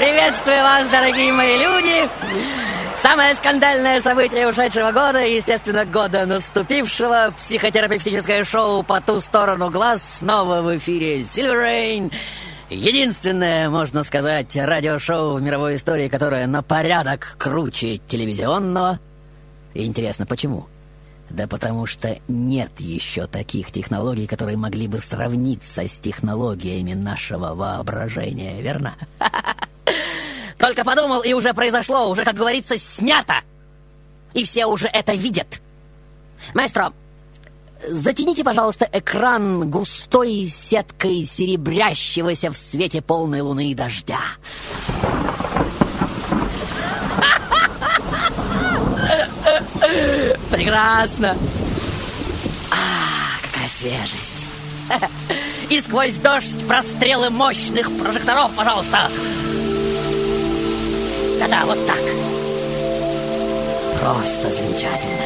Приветствую вас, дорогие мои люди! Самое скандальное событие ушедшего года, естественно, года наступившего. Психотерапевтическое шоу «По ту сторону глаз» снова в эфире Silver Rain. Единственное, можно сказать, радиошоу в мировой истории, которое на порядок круче телевизионного. И интересно, почему? Да потому что нет еще таких технологий, которые могли бы сравниться с технологиями нашего воображения, верно? Только подумал, и уже произошло, уже, как говорится, снято. И все уже это видят. Маэстро, затяните, пожалуйста, экран густой сеткой серебрящегося в свете полной луны и дождя. Прекрасно. Какая свежесть. И сквозь дождь прострелы мощных прожекторов, пожалуйста. Да-да, вот так. Просто замечательно.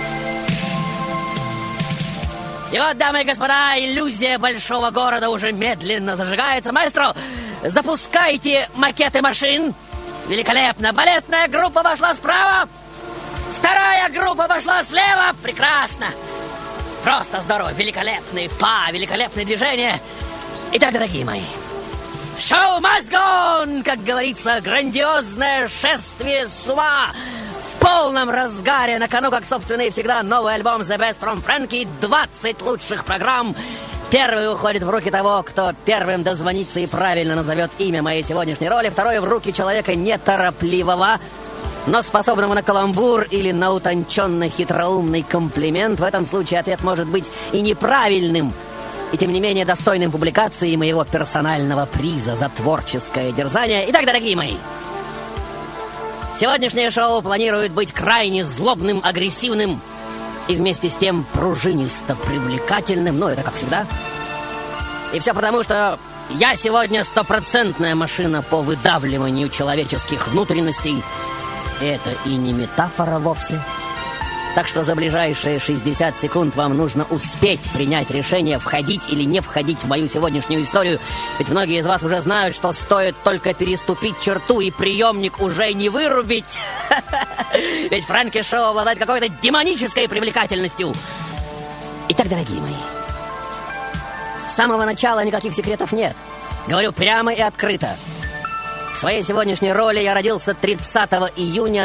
И вот, дамы и господа, иллюзия большого города уже медленно зажигается. Маэстро, запускайте макеты машин. Великолепно. Балетная группа вошла справа. Вторая группа пошла слева. Прекрасно. Просто здорово. Великолепные великолепные движения. Итак, дорогие мои, шоу must go on, как говорится, грандиозное шествие с ума в полном разгаре. На кону, как собственно и всегда, новый альбом The Best from Frankie. 20 лучших программ. Первый уходит в руки того, кто первым дозвонится и правильно назовет имя моей сегодняшней роли. Второй в руки человека неторопливого, но способного на каламбур или на утонченный хитроумный комплимент. В этом случае ответ может быть и неправильным, и тем не менее достойным публикации моего персонального приза за творческое дерзание. Итак, дорогие мои, сегодняшнее шоу планирует быть крайне злобным, агрессивным и вместе с тем пружинисто привлекательным. Ну, это как всегда. И все потому, что я сегодня стопроцентная машина по выдавливанию человеческих внутренностей. И это и не метафора вовсе. Так что за ближайшие 60 секунд вам нужно успеть принять решение, входить или не входить в мою сегодняшнюю историю. Ведь многие из вас уже знают, что стоит только переступить черту, и приемник уже не вырубить. Ведь Фрэнки Шоу обладает какой-то демонической привлекательностью. Итак, дорогие мои, с самого начала никаких секретов нет. Говорю прямо и открыто. В своей сегодняшней роли я родился 30 июня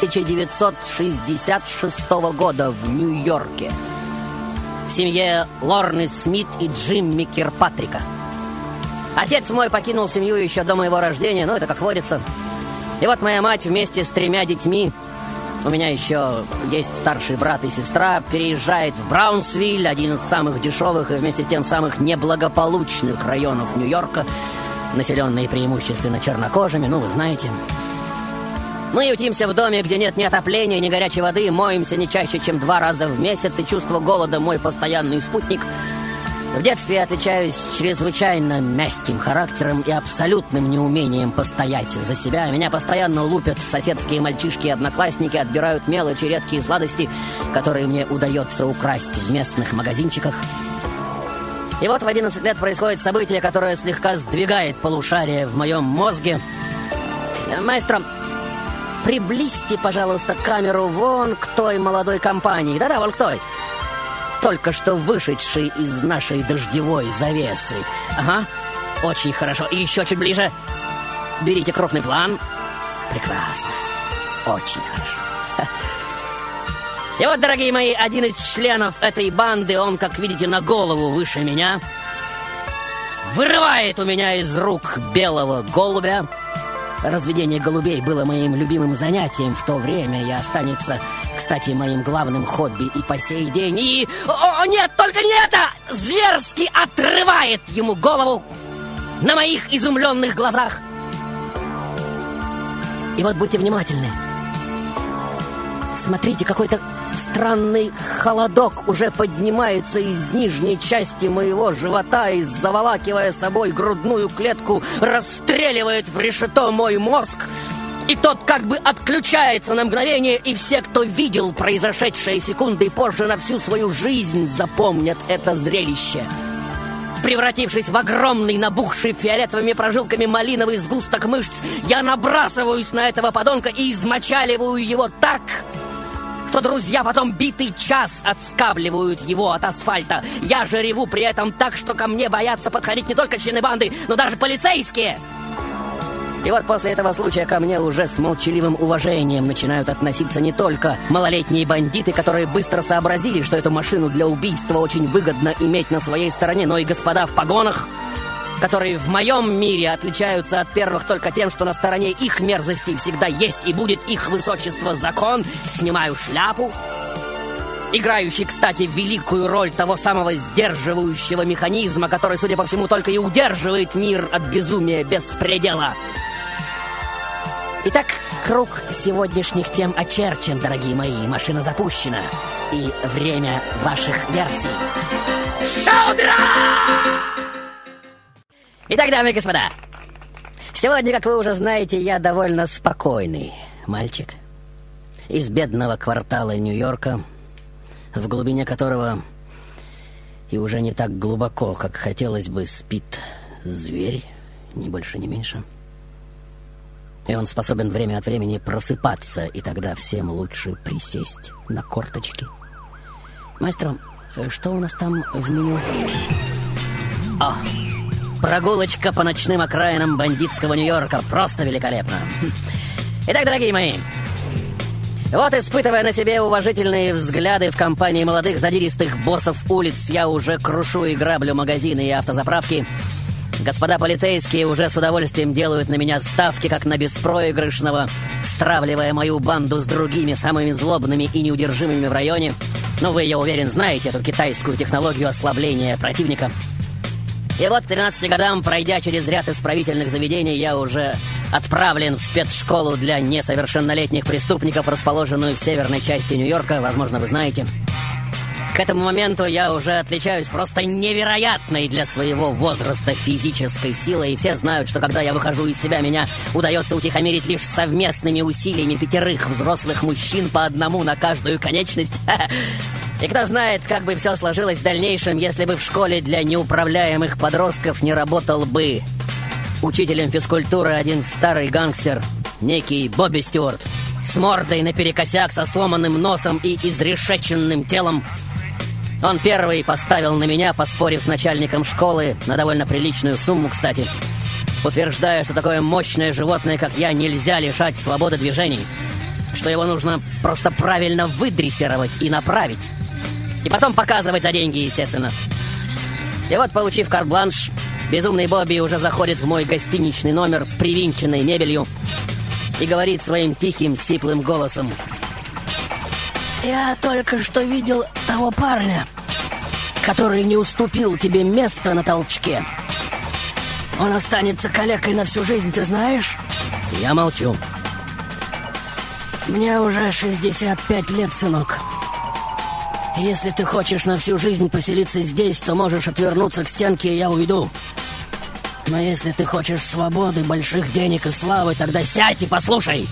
1966 года в Нью-Йорке в семье Лорны Смит и Джимми Кирпатрика. Отец мой покинул семью еще до моего рождения, это как водится. И вот моя мать вместе с 3 детьми, у меня еще есть старший брат и сестра, переезжает в Браунсвиль, один из самых дешевых и вместе с тем самых неблагополучных районов Нью-Йорка, населенные преимущественно чернокожими, вы знаете. Мы ютимся в доме, где нет ни отопления, ни горячей воды, моемся не чаще, чем 2 раза в месяц, и чувство голода мой постоянный спутник. В детстве я отличаюсь чрезвычайно мягким характером и абсолютным неумением постоять за себя. Меня постоянно лупят соседские мальчишки и одноклассники, отбирают мелочи, редкие сладости, которые мне удается украсть в местных магазинчиках. И вот в 11 лет происходит событие, которое слегка сдвигает полушарие в моем мозге. Маэстро, приблизьте, пожалуйста, камеру вон к той молодой компании. Да-да, вон к той. Только что вышедшей из нашей дождевой завесы. Ага, очень хорошо. И еще чуть ближе. Берите крупный план. Прекрасно. Очень хорошо. И вот, дорогие мои, один из членов этой банды, он, как видите, на голову выше меня, вырывает у меня из рук белого голубя. Разведение голубей было моим любимым занятием в то время и останется, кстати, моим главным хобби и по сей день. И, о нет, только не это! Зверски отрывает ему голову на моих изумленных глазах. И вот будьте внимательны. Смотрите, какой-то странный холодок уже поднимается из нижней части моего живота и, заволакивая собой грудную клетку, расстреливает в решето мой мозг. И тот как бы отключается на мгновение, и все, кто видел произошедшие секунды позже, на всю свою жизнь запомнят это зрелище. Превратившись в огромный, набухший фиолетовыми прожилками малиновый сгусток мышц, я набрасываюсь на этого подонка и измочаливаю его так, что друзья потом битый час отскабливают его от асфальта. Я же реву при этом так, что ко мне боятся подходить не только члены банды, но даже полицейские. И вот после этого случая ко мне уже с молчаливым уважением начинают относиться не только малолетние бандиты, которые быстро сообразили, что эту машину для убийства очень выгодно иметь на своей стороне, но и господа в погонах, которые в моем мире отличаются от первых только тем, что на стороне их мерзостей всегда есть и будет их высочество закон. Снимаю шляпу, играющий, кстати, великую роль того самого сдерживающего механизма, который, судя по всему, только и удерживает мир от безумия без предела. Итак, круг сегодняшних тем очерчен, дорогие мои. Машина запущена. И время ваших версий. Шоу-утра! Итак, дамы и господа, сегодня, как вы уже знаете, я довольно спокойный мальчик из бедного квартала Нью-Йорка, в глубине которого и уже не так глубоко, как хотелось бы, спит зверь, ни больше, ни меньше. И он способен время от времени просыпаться, и тогда всем лучше присесть на корточки. Маэстро, что у нас там в меню? О, прогулочка по ночным окраинам бандитского Нью-Йорка. Просто великолепно. Итак, дорогие мои, вот, испытывая на себе уважительные взгляды в компании молодых задиристых боссов улиц, я уже крушу и граблю магазины и автозаправки. Господа полицейские уже с удовольствием делают на меня ставки, как на беспроигрышного, стравливая мою банду с другими самыми злобными и неудержимыми в районе. Но вы, я уверен, знаете эту китайскую технологию ослабления противника. И вот к 13 годам, пройдя через ряд исправительных заведений, я уже отправлен в спецшколу для несовершеннолетних преступников, расположенную в северной части Нью-Йорка, возможно, вы знаете. К этому моменту я уже отличаюсь просто невероятной для своего возраста физической силой, и все знают, что когда я выхожу из себя, меня удается утихомирить лишь совместными усилиями 5 взрослых мужчин по одному на каждую конечность. И кто знает, как бы все сложилось в дальнейшем, если бы в школе для неуправляемых подростков не работал бы учителем физкультуры один старый гангстер, некий Бобби Стюарт, с мордой наперекосяк, со сломанным носом и изрешеченным телом. Он первый поставил на меня, поспорив с начальником школы, на довольно приличную сумму, кстати, утверждая, что такое мощное животное, как я, нельзя лишать свободы движений, что его нужно просто правильно выдрессировать и направить, и потом показывать за деньги, естественно. И вот, получив карт-бланш, безумный Бобби уже заходит в мой гостиничный номер с привинченной мебелью и говорит своим тихим, сиплым голосом: «Я только что видел того парня, который не уступил тебе место на толчке. Он останется калекой на всю жизнь, ты знаешь?» Я молчу. «Мне уже 65 лет, сынок. Если ты хочешь на всю жизнь поселиться здесь, то можешь отвернуться к стенке, и я уйду. Но если ты хочешь свободы, больших денег и славы, тогда сядь и послушай!»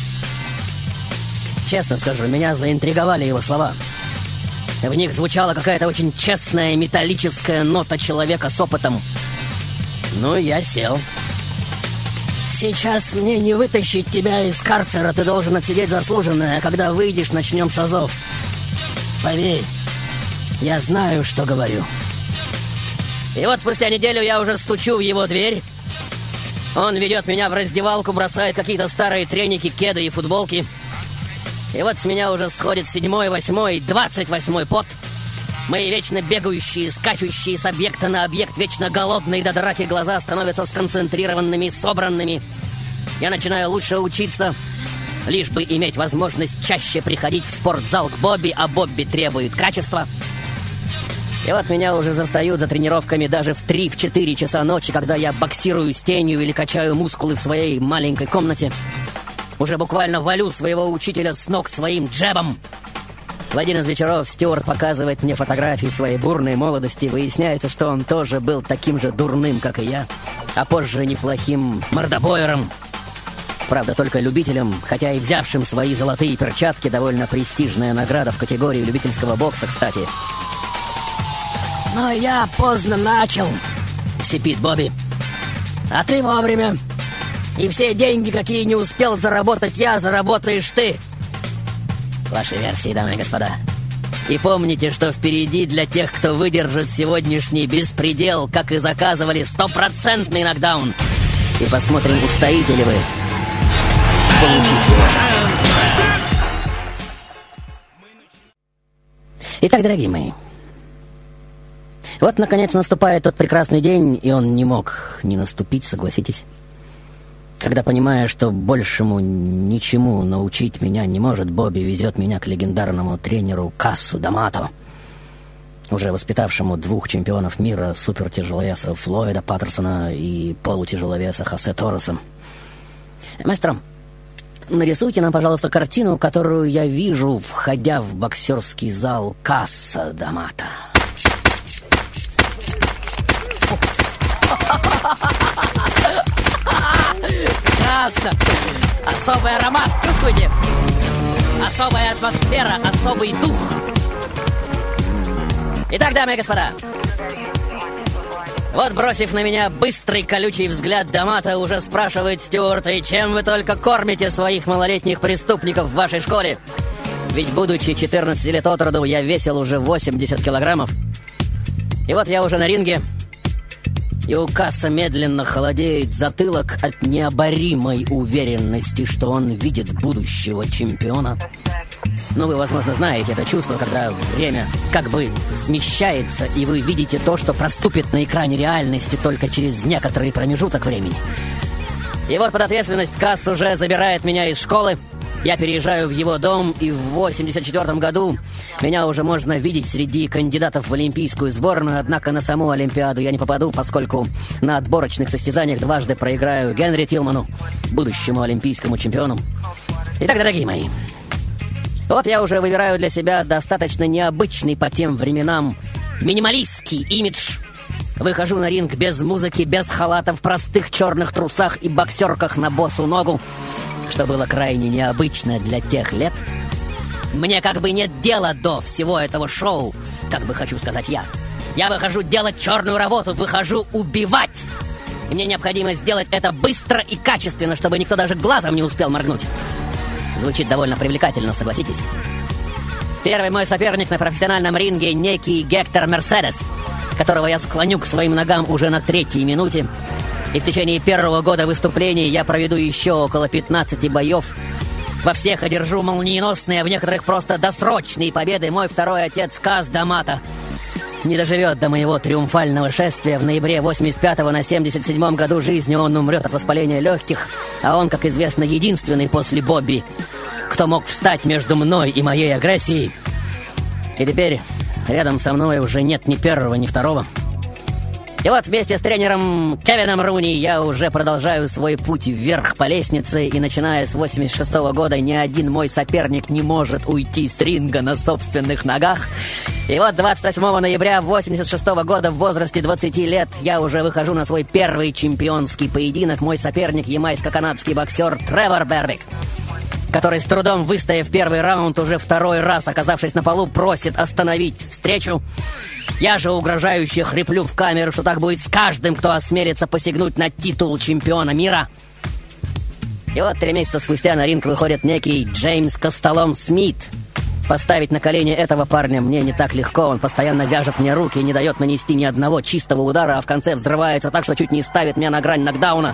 Честно скажу, меня заинтриговали его слова. В них звучала какая-то очень честная металлическая нота человека с опытом. Ну, я сел. «Сейчас мне не вытащить тебя из карцера, ты должен отсидеть заслуженное, а когда выйдешь, начнем с азов. Поверь, я знаю, что говорю». И вот спустя неделю я уже стучу в его дверь. Он ведет меня в раздевалку, бросает какие-то старые треники, кеды и футболки. И вот с меня уже сходит 7-й, 8-й, 28-й пот. Мои вечно бегающие, скачущие с объекта на объект, вечно голодные до драки глаза становятся сконцентрированными, собранными. Я начинаю лучше учиться, лишь бы иметь возможность чаще приходить в спортзал к Бобби, а Бобби требует качества. И вот меня уже застают за тренировками даже в 3-4 часа ночи, когда я боксирую с тенью или качаю мускулы в своей маленькой комнате. Уже буквально валю своего учителя с ног своим джебом. В один из вечеров Стюарт показывает мне фотографии своей бурной молодости. Выясняется, что он тоже был таким же дурным, как и я, а позже неплохим мордобоером. Правда, только любителем, хотя и взявшим свои золотые перчатки, довольно престижная награда в категории любительского бокса, кстати. Но я поздно начал, сипит Бобби. А ты вовремя. И все деньги, какие не успел заработать я, заработаешь ты. Ваши версии, дамы и господа. И помните, что впереди для тех, кто выдержит сегодняшний беспредел, как и заказывали, 100% нокдаун. И посмотрим, устоите ли вы получить его. Итак, дорогие мои, вот, наконец, наступает тот прекрасный день, и он не мог не наступить, согласитесь. Когда, понимая, что большему ничему научить меня не может, Бобби везет меня к легендарному тренеру Кассу Дамато, уже воспитавшему 2 чемпионов мира, супертяжеловеса Флойда Паттерсона и полутяжеловеса Хосе Торреса. Маэстро, нарисуйте нам, пожалуйста, картину, которую я вижу, входя в боксерский зал Касса Дамато. Прекрасно! Особый аромат, чувствуете? Особая атмосфера, особый дух. Итак, дамы и господа, вот, бросив на меня быстрый колючий взгляд, Дамато уже спрашивает Стюарта: и чем вы только кормите своих малолетних преступников в вашей школе? Ведь, будучи 14 лет от роду, я весил уже 80 килограммов. И вот я уже на ринге, и у Касса медленно холодеет затылок от необоримой уверенности, что он видит будущего чемпиона. Ну, вы, возможно, знаете это чувство, когда время как бы смещается, и вы видите то, что проступит на экране реальности только через некоторый промежуток времени. И вот под ответственность Касс уже забирает меня из школы. Я переезжаю в его дом, и в 84 году меня уже можно видеть среди кандидатов в олимпийскую сборную, однако на саму Олимпиаду я не попаду, поскольку на отборочных состязаниях дважды проиграю Генри Тилману, будущему олимпийскому чемпиону. Итак, дорогие мои, вот я уже выбираю для себя достаточно необычный по тем временам минималистский имидж. Выхожу на ринг без музыки, без халата, в простых черных трусах и боксерках на босу ногу, что было крайне необычно для тех лет. Мне как бы нет дела до всего этого шоу, как бы хочу сказать я. Я выхожу делать черную работу, выхожу убивать. И мне необходимо сделать это быстро и качественно, чтобы никто даже глазом не успел моргнуть. Звучит довольно привлекательно, согласитесь. Первый мой соперник на профессиональном ринге — некий Гектор Мерседес, которого я склоню к своим ногам уже на 3-й минуте. И в течение первого года выступлений я проведу еще около 15 боев. Во всех одержу молниеносные, а в некоторых просто досрочные победы. Мой второй отец Касс Дамато не доживет до моего триумфального шествия. В ноябре 85-го на 77-м году жизни он умрет от воспаления легких. А он, как известно, единственный после Бобби, кто мог встать между мной и моей агрессией. И теперь рядом со мной уже нет ни первого, ни второго. И вот вместе с тренером Кевином Руни я уже продолжаю свой путь вверх по лестнице, и начиная с 86-го года ни один мой соперник не может уйти с ринга на собственных ногах. И вот 28 ноября 86-го года в возрасте 20 лет я уже выхожу на свой первый чемпионский поединок. Мой соперник — ямайско-канадский боксер Тревор Бербик, который, с трудом выстояв первый раунд, уже второй раз, оказавшись на полу, просит остановить встречу. Я же угрожающе хриплю в камеру, что так будет с каждым, кто осмелится посягнуть на титул чемпиона мира. И вот 3 месяца спустя на ринг выходит некий Джеймс Костолом Смит. Поставить на колени этого парня мне не так легко. Он постоянно вяжет мне руки и не дает нанести ни одного чистого удара, а в конце взрывается так, что чуть не ставит меня на грань нокдауна.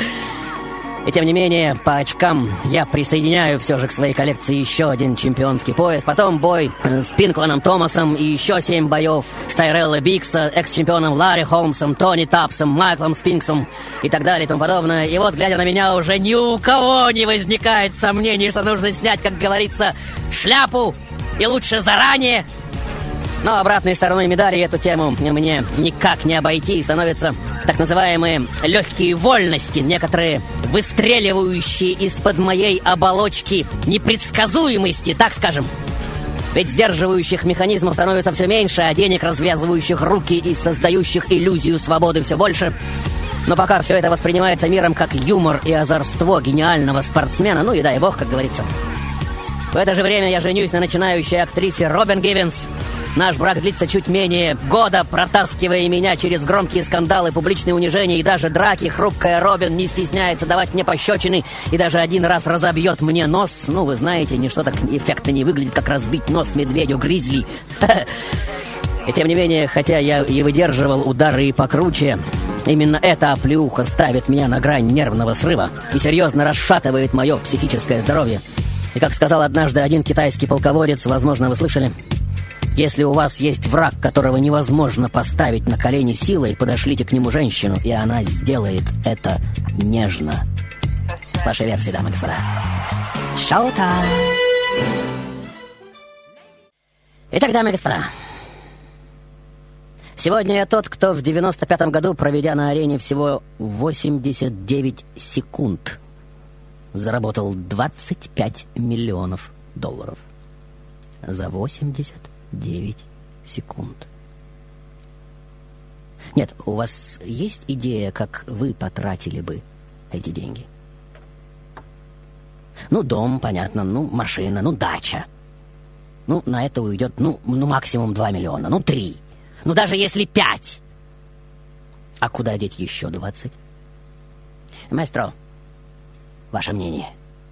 И тем не менее, по очкам я присоединяю все же к своей коллекции еще один чемпионский пояс. Потом бой с Пинкланом Томасом и еще 7 боев с Тайрелло Бикса, экс-чемпионом Ларри Холмсом, Тони Тапсом, Майклом Спинксом и так далее и тому подобное. И вот, глядя на меня, уже ни у кого не возникает сомнений, что нужно снять, как говорится, шляпу, и лучше заранее. Но обратной стороной медали эту тему мне никак не обойти, и становятся так называемые легкие вольности, некоторые выстреливающие из-под моей оболочки непредсказуемости, так скажем. Ведь сдерживающих механизмов становится все меньше, а денег, развязывающих руки и создающих иллюзию свободы, все больше. Но пока все это воспринимается миром как юмор и озорство гениального спортсмена, ну и дай бог, как говорится. В это же время я женюсь на начинающей актрисе Робин Гивенс, Наш брак длится чуть менее года, протаскивая меня через громкие скандалы, публичные унижения и даже драки. Хрупкая Робин не стесняется давать мне пощечины и даже один раз разобьет мне нос. Ну, вы знаете, ничто так эффектно не выглядит, как разбить нос медведю-гризли. И тем не менее, хотя я и выдерживал удары и покруче, именно эта оплеуха ставит меня на грань нервного срыва и серьезно расшатывает мое психическое здоровье. И как сказал однажды один китайский полководец, возможно, вы слышали: если у вас есть враг, которого невозможно поставить на колени силой, подошлите к нему женщину, и она сделает это нежно. Ваши версии, дамы и господа. Шоу-тайм! Итак, дамы и господа, сегодня я тот, кто в 95-м году, проведя на арене всего 89 секунд, заработал $25 миллионов. За 89 секунд. Нет, у вас есть идея, как вы потратили бы эти деньги? Ну, дом, понятно, ну, машина, ну, дача. Ну, на это уйдет, ну максимум 2 миллиона, ну, 3. Ну, даже если 5. А куда деть еще 20? Маэстро, ваше мнение?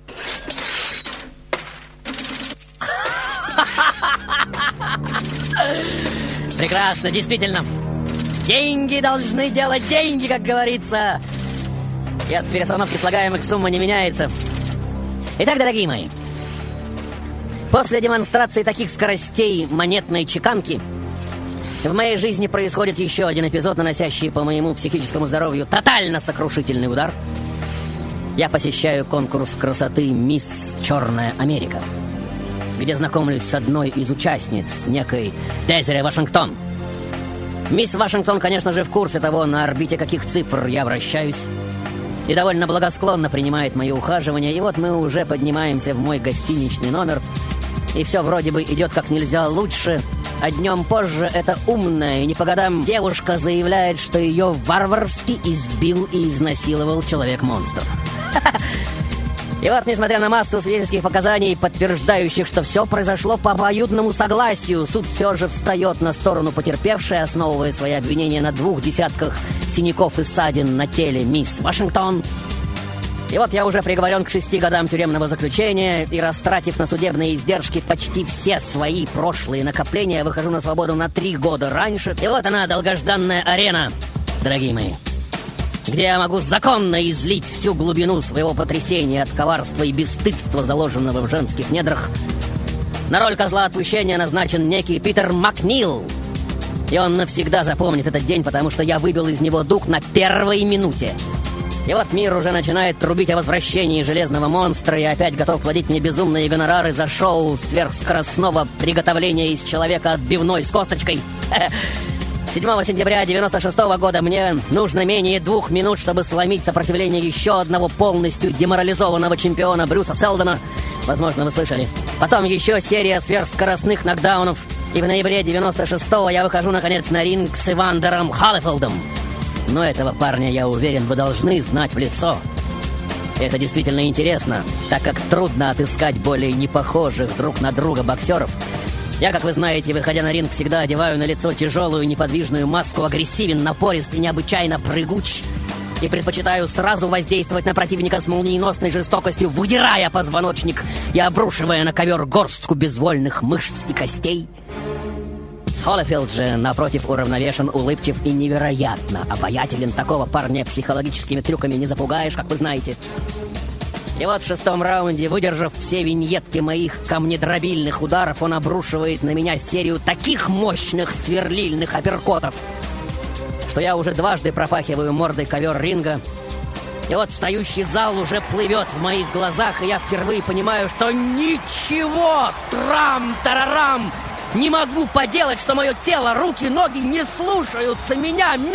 Прекрасно, действительно. Деньги должны делать деньги, как говорится. И от перестановки слагаемых сумма не меняется. Итак, дорогие мои, после демонстрации таких скоростей монетной чеканки в моей жизни происходит еще один эпизод, наносящий по моему психическому здоровью тотально сокрушительный удар. Я посещаю конкурс красоты «Мисс Черная Америка», где знакомлюсь с одной из участниц, некой Дезире Вашингтон. Мисс Вашингтон, конечно же, в курсе того, на орбите каких цифр я вращаюсь, и довольно благосклонно принимает мои ухаживания. И вот мы уже поднимаемся в мой гостиничный номер, и все вроде бы идет как нельзя лучше. А днем позже эта умная и не по годам девушка заявляет, что ее варварски избил и изнасиловал человек-монстр. И вот, несмотря на массу свидетельских показаний, подтверждающих, что все произошло по обоюдному согласию, суд все же встает на сторону потерпевшей, основывая свои обвинения на 2 десятках синяков и ссадин на теле мисс Вашингтон. И вот я уже приговорен к 6 годам тюремного заключения, и, растратив на судебные издержки почти все свои прошлые накопления, выхожу на свободу на 3 года раньше. И вот она, долгожданная арена, дорогие мои, где я могу законно излить всю глубину своего потрясения от коварства и бесстыдства, заложенного в женских недрах. На роль козла отпущения назначен некий Питер Макнил. И он навсегда запомнит этот день, потому что я выбил из него дух на 1-й минуте. И вот мир уже начинает трубить о возвращении железного монстра и опять готов платить мне безумные гонорары за шоу сверхскоростного приготовления из человека отбивной с косточкой. 7 сентября 96 года мне нужно менее 2 минут, чтобы сломить сопротивление еще одного полностью деморализованного чемпиона Брюса Селдона. Возможно, вы слышали. Потом еще серия сверхскоростных нокдаунов. И в ноябре 96-го я выхожу, наконец, на ринг с Ивандером Халлифилдом. Но этого парня, я уверен, вы должны знать в лицо. Это действительно интересно, так как трудно отыскать более непохожих друг на друга боксеров. Я, как вы знаете, выходя на ринг, всегда одеваю на лицо тяжелую неподвижную маску, агрессивен, напорист и необычайно прыгуч. И предпочитаю сразу воздействовать на противника с молниеносной жестокостью, выдирая позвоночник и обрушивая на ковер горстку безвольных мышц и костей. Холлифилд же, напротив, уравновешен, улыбчив и невероятно обаятелен. Такого парня психологическими трюками не запугаешь, как вы знаете. И вот в 6-м раунде, выдержав все виньетки моих камнедробильных ударов, он обрушивает на меня серию таких мощных сверлильных апперкотов, что я уже дважды пропахиваю мордой ковер ринга. И вот встающий зал уже плывет в моих глазах, и я впервые понимаю, что ничего, трам-тарарам, не могу поделать, что мое тело, руки, ноги не слушаются меня! 1,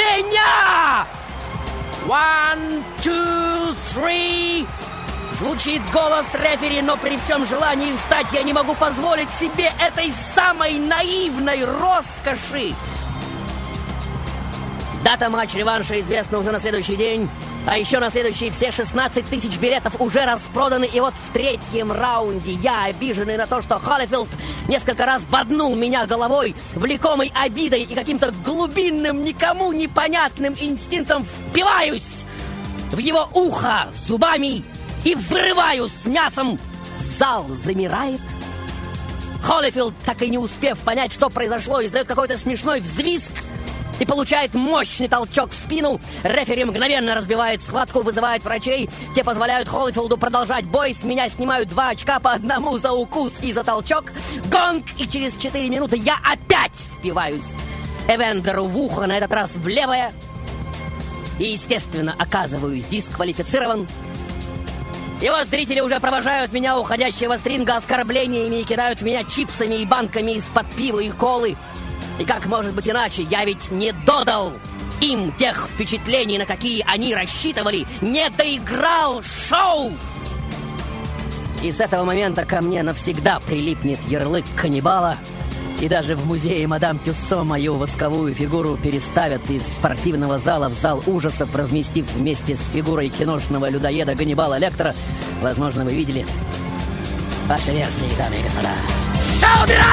2, 3... Звучит голос рефери, но при всем желании встать я не могу позволить себе этой самой наивной роскоши. Дата матч-реванша известна уже на следующий день. А еще на следующие все 16 тысяч билетов уже распроданы. И вот в третьем раунде я, обиженный на то, что Холлифилд несколько раз боднул меня головой, влекомой обидой и каким-то глубинным, никому непонятным инстинктом, впиваюсь в его ухо зубами и вырываю с мясом. Зал замирает. Холлифилд, так и не успев понять, что произошло, издает какой-то смешной взвизг и получает мощный толчок в спину. Рефери мгновенно разбивает схватку, вызывает врачей. Те позволяют Холлифилду продолжать бой. С меня снимают 2 очка по одному за укус и за толчок. Гонг, и через 4 минуты я опять впиваюсь Эвендеру в ухо, на этот раз в левое. И, естественно, оказываюсь дисквалифицирован. И вот зрители уже провожают меня, уходящего с ринга, оскорблениями и кидают в меня чипсами и банками из-под пива и колы. И как может быть иначе? Я ведь не додал им тех впечатлений, на какие они рассчитывали. Не доиграл шоу! И с этого момента ко мне навсегда прилипнет ярлык каннибала. И даже в музее мадам Тюссо мою восковую фигуру переставят из спортивного зала в зал ужасов, разместив вместе с фигурой киношного людоеда Ганнибала Лектора. Возможно, вы видели ваши версии, дамы и господа. Шоу-дыра!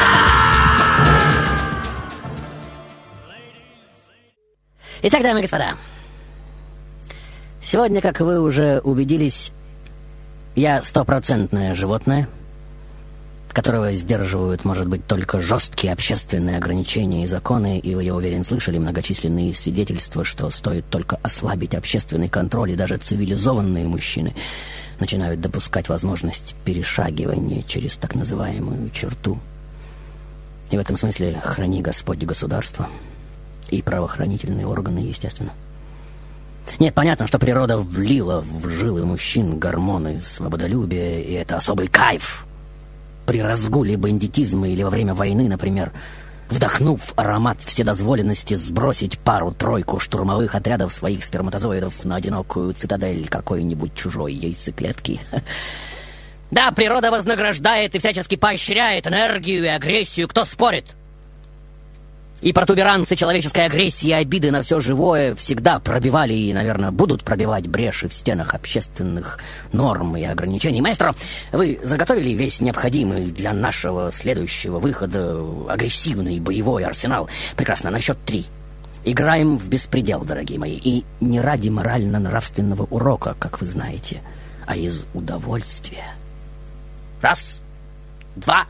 Итак, дамы и господа, сегодня, как вы уже убедились, я 100% животное, которого сдерживают, может быть, только жесткие общественные ограничения и законы, и вы, я уверен, слышали многочисленные свидетельства, что стоит только ослабить общественный контроль, и даже цивилизованные мужчины начинают допускать возможность перешагивания через так называемую черту. И в этом смысле храни Господь государство и правоохранительные органы, естественно. Нет, понятно, что природа влила в жилы мужчин гормоны свободолюбия, и это особый кайф. При разгуле бандитизма или во время войны, например, вдохнув аромат вседозволенности, сбросить пару-тройку штурмовых отрядов своих сперматозоидов на одинокую цитадель какой-нибудь чужой яйцеклетки. Да, природа вознаграждает и всячески поощряет энергию и агрессию, кто спорит? И протуберанцы человеческой агрессии и обиды на все живое всегда пробивали и, наверное, будут пробивать бреши в стенах общественных норм и ограничений. Маэстро, вы заготовили весь необходимый для нашего следующего выхода агрессивный боевой арсенал? Прекрасно, на счет 3. Играем в беспредел, дорогие мои. И не ради морально-нравственного урока, как вы знаете, а из удовольствия. 1, 2,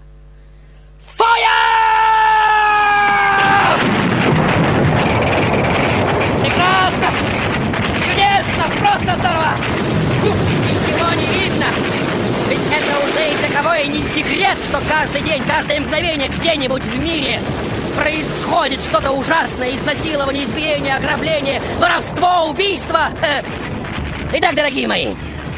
фаер! Прекрасно! Чудесно! Просто здорово! Ничего не видно! Ведь это уже и для кого и не секрет, что каждый день, каждое мгновение где-нибудь в мире происходит что-то ужасное. Изнасилование, избиение, ограбление, воровство, убийство. Итак, дорогие мои,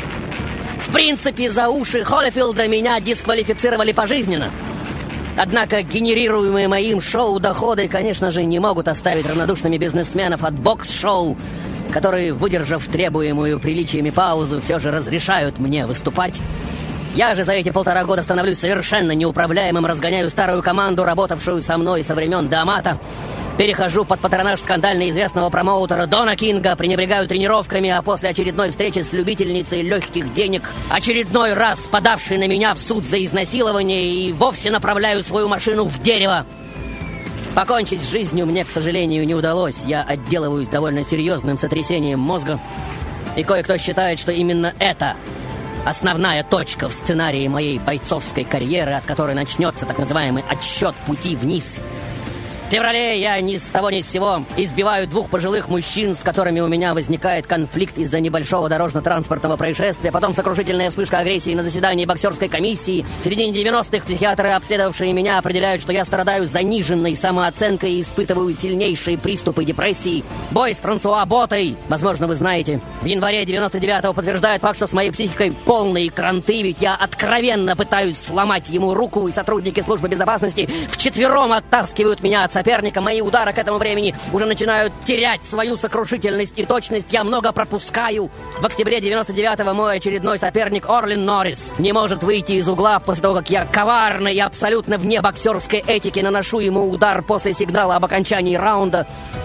в принципе, за уши Холлифилда меня дисквалифицировали пожизненно. Однако генерируемые моим шоу доходы, конечно же, не могут оставить равнодушными бизнесменов от бокс-шоу, которые, выдержав требуемую приличиями паузу, все же разрешают мне выступать. Я же за эти 1,5 года становлюсь совершенно неуправляемым, разгоняю старую команду, работавшую со мной со времен Дамата. Перехожу под патронаж скандально известного промоутера Дона Кинга, пренебрегаю тренировками, а после очередной встречи с любительницей легких денег, очередной раз подавшей на меня в суд за изнасилование, и вовсе направляю свою машину в дерево. Покончить с жизнью мне, к сожалению, не удалось. Я отделываюсь довольно серьезным сотрясением мозга, и кое-кто считает, что именно это основная точка в сценарии моей бойцовской карьеры, от которой начнется так называемый отсчет пути вниз. В феврале я ни с того ни с сего избиваю 2 пожилых мужчин, с которыми у меня возникает конфликт из-за небольшого дорожно-транспортного происшествия. Потом сокрушительная вспышка агрессии на заседании боксерской комиссии. В середине 90-х психиатры, обследовавшие меня, определяют, что я страдаю заниженной самооценкой и испытываю сильнейшие приступы депрессии. Бой с Франсуа Ботой, возможно, вы знаете, в январе 99-го подтверждает факт, что с моей психикой полные кранты, ведь я откровенно пытаюсь сломать ему руку, и сотрудники службы безопасности вчетвером оттаскивают меня от соперника. Мои удары к этому времени уже начинают терять свою сокрушительность и точность. Я много пропускаю. В октябре 99-го мой очередной соперник Орлин Норрис не может выйти из угла после того, как я коварно и абсолютно вне боксерской этики наношу ему удар после сигнала об окончании раунда.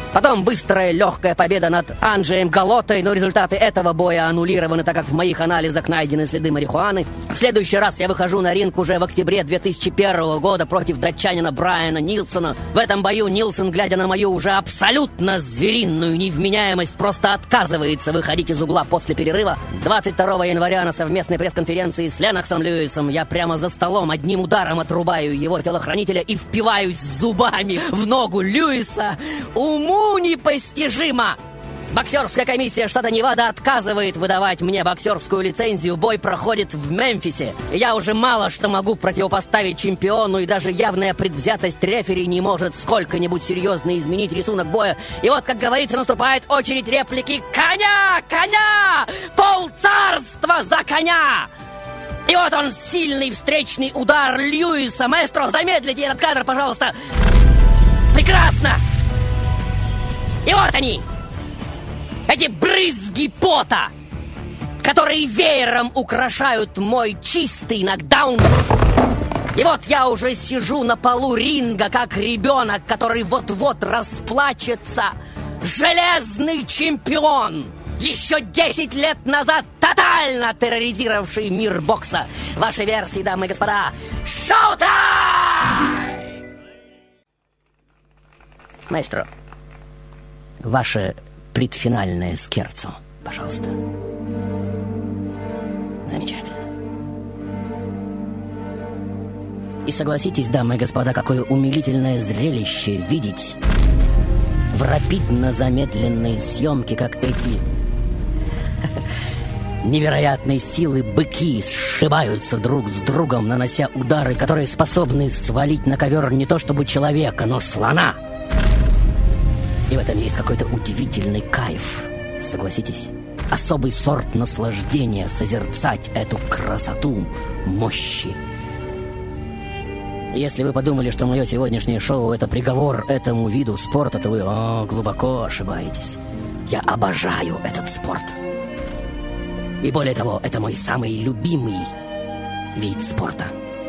Потом быстрая, легкая победа над Анджеем Галотой, но результаты этого боя аннулированы, так как в моих анализах найдены следы марихуаны. В следующий раз я выхожу на ринг уже в октябре 2001 года против датчанина Брайана Нилсона. В этом бою Нилсон, глядя на мою уже абсолютно звериную невменяемость, просто отказывается выходить из угла после перерыва. 22 января на совместной пресс-конференции с Ленноксом Льюисом я прямо за столом одним ударом отрубаю его телохранителя и впиваюсь зубами в ногу Льюиса. Уму непостижимо! Боксерская комиссия штата Невада отказывает выдавать мне боксерскую лицензию. Бой проходит в Мемфисе. Я уже мало что могу противопоставить чемпиону, и даже явная предвзятость рефери не может сколько-нибудь серьезно изменить рисунок боя. И вот, как говорится, наступает очередь реплики «Коня! Коня! Полцарства за коня!» И вот он, сильный встречный удар Льюиса. Маэстро, замедлите этот кадр, пожалуйста. Прекрасно! И вот они, эти брызги пота, которые веером украшают мой чистый нокдаун. И вот я уже сижу на полу ринга, как ребенок, который вот-вот расплачется. Железный чемпион, еще 10 лет назад тотально терроризировавший мир бокса. Ваши версии, дамы и господа, шоу-тайм! Маэстро, ваше предфинальное скерцо, пожалуйста. Замечательно. И согласитесь, дамы и господа, какое умилительное зрелище видеть в рапидно замедленной съемке, как эти невероятной силы быки сшибаются друг с другом, нанося удары, которые способны свалить на ковер не то чтобы человека, но слона. И в этом есть какой-то удивительный кайф, согласитесь? Особый сорт наслаждения созерцать эту красоту мощи. Если вы подумали, что мое сегодняшнее шоу — это приговор этому виду спорта, то вы глубоко ошибаетесь. Я обожаю этот спорт. И более того, это мой самый любимый вид спорта.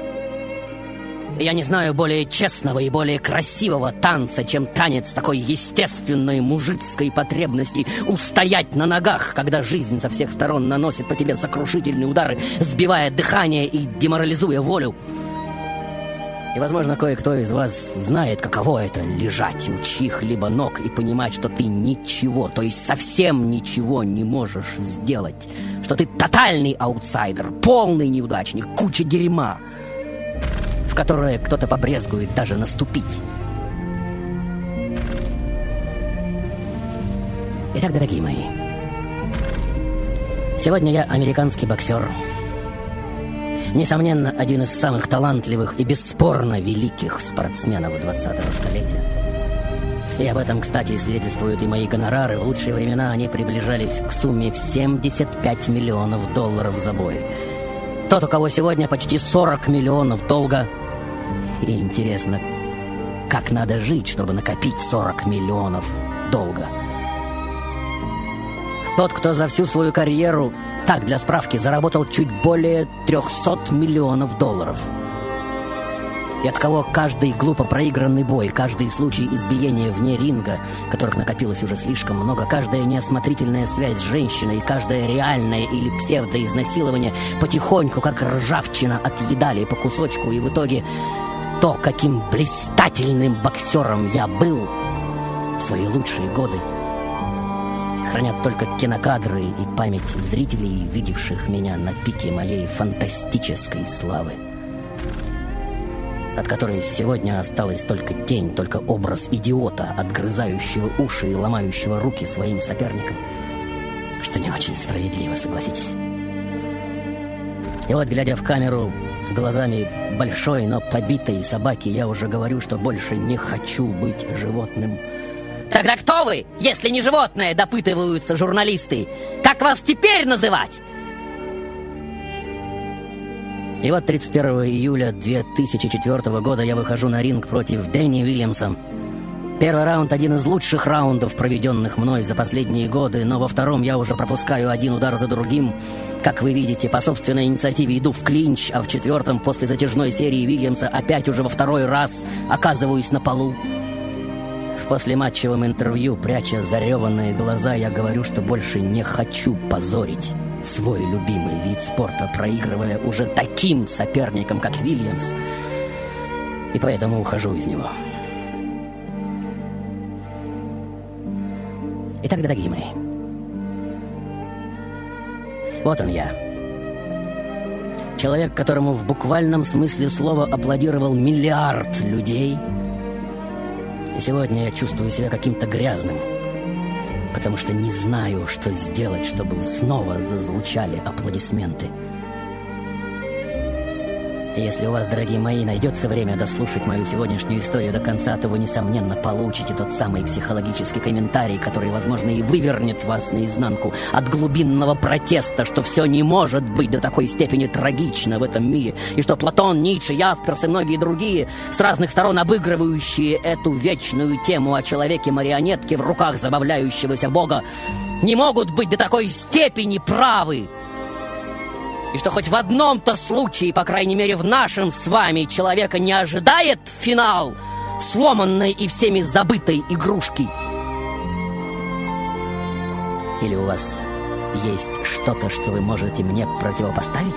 Я не знаю более честного и более красивого танца, чем танец такой естественной мужицкой потребности устоять на ногах, когда жизнь со всех сторон наносит по тебе сокрушительные удары, сбивая дыхание и деморализуя волю. И, возможно, кое-кто из вас знает, каково это — лежать у чьих-либо ног и понимать, что ты ничего, то есть совсем ничего не можешь сделать, что ты тотальный аутсайдер, полный неудачник, куча дерьма, в которое кто-то побрезгует даже наступить. Итак, дорогие мои, сегодня я американский боксер. Несомненно, один из самых талантливых и бесспорно великих спортсменов 20-го столетия. И об этом, кстати, свидетельствуют и мои гонорары. В лучшие времена они приближались к сумме в $75 миллионов за бой. Тот, у кого сегодня почти 40 миллионов долга. И интересно, как надо жить, чтобы накопить 40 миллионов долга. Тот, кто за всю свою карьеру, так, для справки, заработал чуть более 300 миллионов долларов. И от кого каждый глупо проигранный бой, каждый случай избиения вне ринга, которых накопилось уже слишком много, каждая неосмотрительная связь с женщиной, каждое реальное или псевдоизнасилование потихоньку, как ржавчина, отъедали по кусочку, и в итоге то, каким блистательным боксером я был в свои лучшие годы, хранят только кинокадры и память зрителей, видевших меня на пике моей фантастической славы, от которой сегодня осталась только тень, только образ идиота, отгрызающего уши и ломающего руки своим соперникам, что не очень справедливо, согласитесь. И вот, глядя в камеру глазами большой, но побитой собаки, я уже говорю, что больше не хочу быть животным. Тогда кто вы, если не животное, допытываются журналисты? Как вас теперь называть? И вот 31 июля 2004 года я выхожу на ринг против Дэнни Уильямса. Первый раунд — один из лучших раундов, проведенных мной за последние годы, но во втором я уже пропускаю один удар за другим. Как вы видите, по собственной инициативе иду в клинч, а в четвертом, после затяжной серии Уильямса, опять уже во второй раз оказываюсь на полу. В послематчевом интервью, пряча зареванные глаза, я говорю, что больше не хочу позорить свой любимый вид спорта, проигрывая уже таким соперникам, как Вильямс, и поэтому ухожу из него. Итак, дорогие мои, вот он я. Человек, которому в буквальном смысле слова аплодировал миллиард людей. И сегодня я чувствую себя каким-то грязным, потому что не знаю, что сделать, чтобы снова зазвучали аплодисменты. И если у вас, дорогие мои, найдется время дослушать мою сегодняшнюю историю до конца, то вы, несомненно, получите тот самый психологический комментарий, который, возможно, и вывернет вас наизнанку от глубинного протеста, что все не может быть до такой степени трагично в этом мире, и что Платон, Ницше, Ясперс и многие другие, с разных сторон обыгрывающие эту вечную тему о человеке-марионетке в руках забавляющегося Бога, не могут быть до такой степени правы. И что хоть в одном-то случае, по крайней мере в нашем с вами, человека не ожидает финал сломанной и всеми забытой игрушки. Или у вас есть что-то, что вы можете мне противопоставить?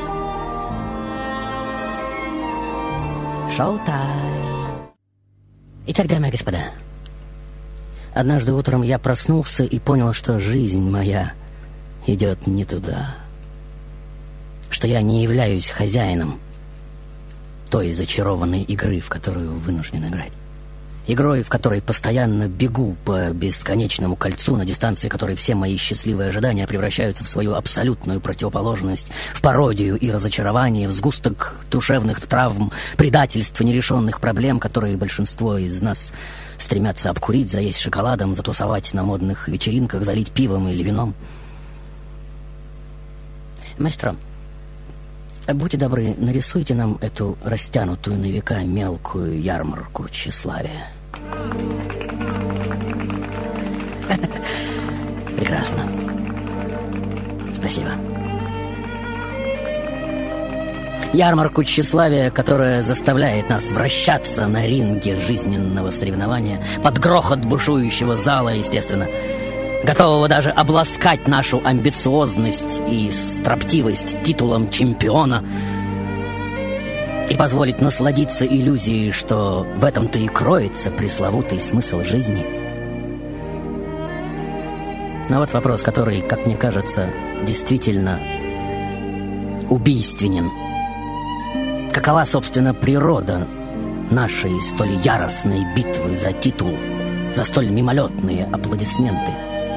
Шоу-тайм! Итак, дамы и господа, однажды утром я проснулся и понял, что жизнь моя идет не туда. Что я не являюсь хозяином той зачарованной игры, в которую вынужден играть. Игрой, в которой постоянно бегу по бесконечному кольцу, на дистанции которой все мои счастливые ожидания превращаются в свою абсолютную противоположность, в пародию и разочарование, в сгусток душевных травм, предательств и нерешенных проблем, которые большинство из нас стремятся обкурить, заесть шоколадом, затусовать на модных вечеринках, залить пивом или вином. Маэстро, будьте добры, нарисуйте нам эту растянутую на века мелкую ярмарку тщеславия. Прекрасно. Спасибо. Ярмарку тщеславия, которая заставляет нас вращаться на ринге жизненного соревнования под грохот бушующего зала, естественно, готового даже обласкать нашу амбициозность и строптивость титулом чемпиона и позволить насладиться иллюзией, что в этом-то и кроется пресловутый смысл жизни. Но вот вопрос, который, как мне кажется, действительно убийственен. Какова, собственно, природа нашей столь яростной битвы за титул, за столь мимолетные аплодисменты?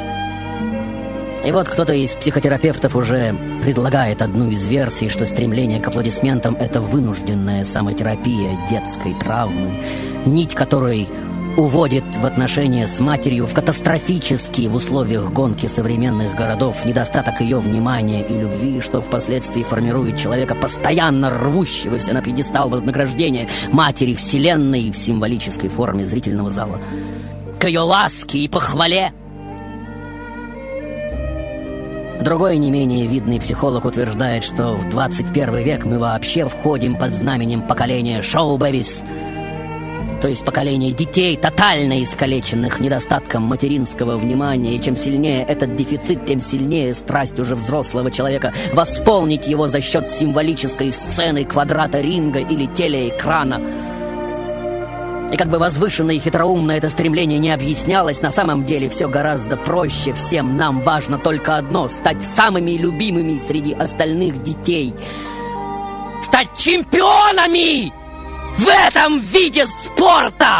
И вот кто-то из психотерапевтов уже предлагает одну из версий, что стремление к аплодисментам — это вынужденная самотерапия детской травмы, нить которой уводит в отношения с матерью в катастрофические в условиях гонки современных городов недостаток ее внимания и любви, что впоследствии формирует человека, постоянно рвущегося на пьедестал вознаграждения матери Вселенной в символической форме зрительного зала, к ее ласке и похвале. Другой не менее видный психолог утверждает, что в 21 век мы вообще входим под знаменем поколения шоу-бэбис, то есть поколение детей, тотально искалеченных недостатком материнского внимания. И чем сильнее этот дефицит, тем сильнее страсть уже взрослого человека восполнить его за счет символической сцены, квадрата ринга или телеэкрана. И как бы возвышенно и хитроумно это стремление не объяснялось, на самом деле все гораздо проще. Всем нам важно только одно — стать самыми любимыми среди остальных детей. Стать чемпионами в этом виде спорта!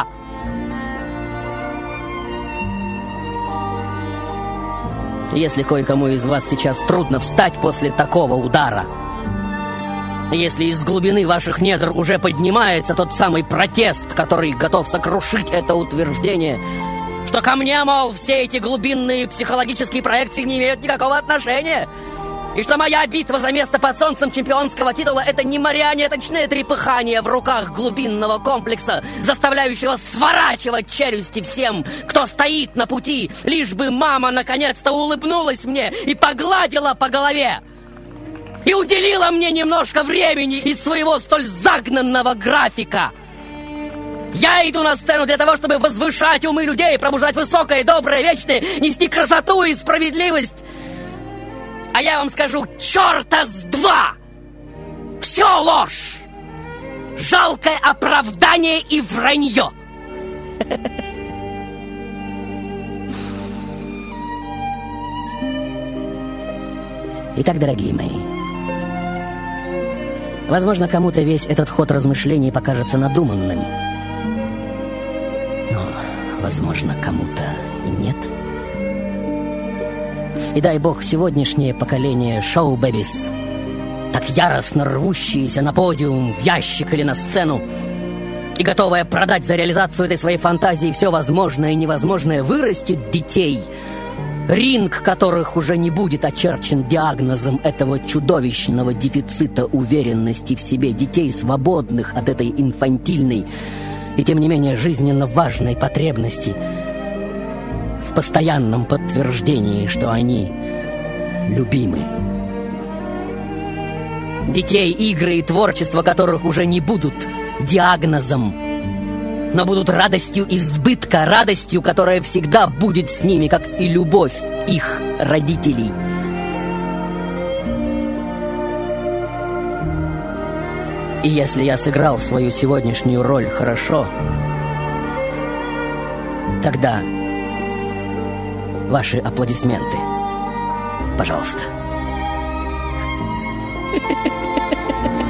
Если кое-кому из вас сейчас трудно встать после такого удара, если из глубины ваших недр уже поднимается тот самый протест, который готов сокрушить это утверждение, что ко мне, мол, все эти глубинные психологические проекции не имеют никакого отношения, и что моя битва за место под солнцем чемпионского титула — это не марионеточное трепыхание в руках глубинного комплекса, заставляющего сворачивать челюсти всем, кто стоит на пути, лишь бы мама наконец-то улыбнулась мне и погладила по голове, и уделила мне немножко времени из своего столь загнанного графика. Я иду на сцену для того, чтобы возвышать умы людей, пробуждать высокое, доброе, вечное, нести красоту и справедливость. А я вам скажу, черта с два! Все ложь! Жалкое оправдание и вранье! Итак, дорогие мои, возможно, кому-то весь этот ход размышлений покажется надуманным. Но, возможно, кому-то и нет. И дай бог, сегодняшнее поколение шоу-бэбис, так яростно рвущиеся на подиум, в ящик или на сцену, и готовая продать за реализацию этой своей фантазии все возможное и невозможное, вырастет детей, ринг которых уже не будет очерчен диагнозом этого чудовищного дефицита уверенности в себе, детей, свободных от этой инфантильной и, тем не менее, жизненно важной потребности в постоянном подтверждении, что они любимы. Детей, игры и творчество которых уже не будут диагнозом, но будут радостью избытка, радостью, которая всегда будет с ними, как и любовь их родителей. И если я сыграл свою сегодняшнюю роль хорошо, тогда ваши аплодисменты, пожалуйста.